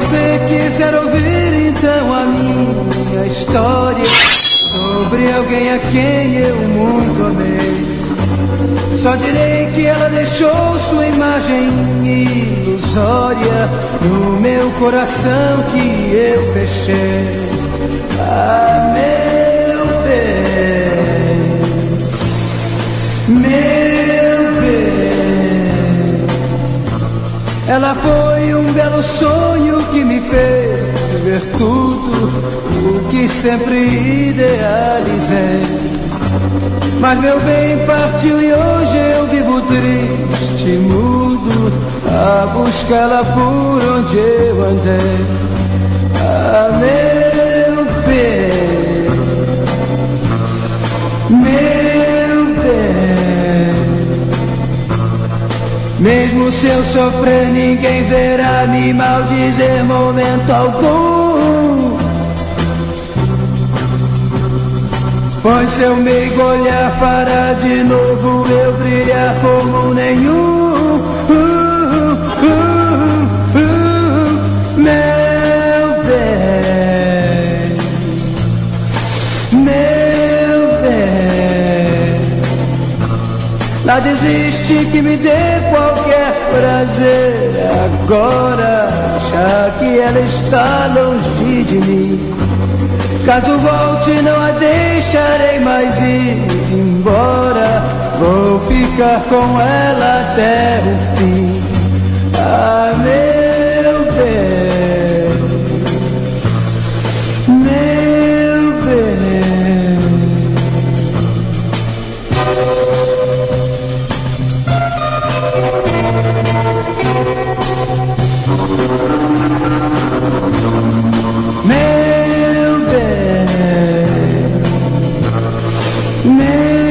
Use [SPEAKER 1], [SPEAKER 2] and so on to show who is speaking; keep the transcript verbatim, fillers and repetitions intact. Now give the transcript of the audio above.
[SPEAKER 1] você quiser ouvir então a minha história sobre alguém a quem eu muito amei, só direi que ela deixou sua imagem ilusória no meu coração que eu fechei. Ah, meu bem, meu bem, ela foi um belo sonho que me fez ver tudo o que sempre idealizei. Mas meu bem partiu e hoje eu vivo triste, mudo, a buscá-la por onde eu andei. Ah, meu bem, meu bem, mesmo se eu sofrer ninguém verá me maldizer momento algum. Pois se eu me engolhar fará de novo eu brilhar como nenhum. uh, uh, uh, uh, Meu bem, meu bem, lá desiste que me dê qualquer prazer agora, já que ela está longe de mim. Caso volte não a deixarei mais ir embora, vou ficar com ela até o fim. Ah, meu bem, meu bem. Meu bem, meu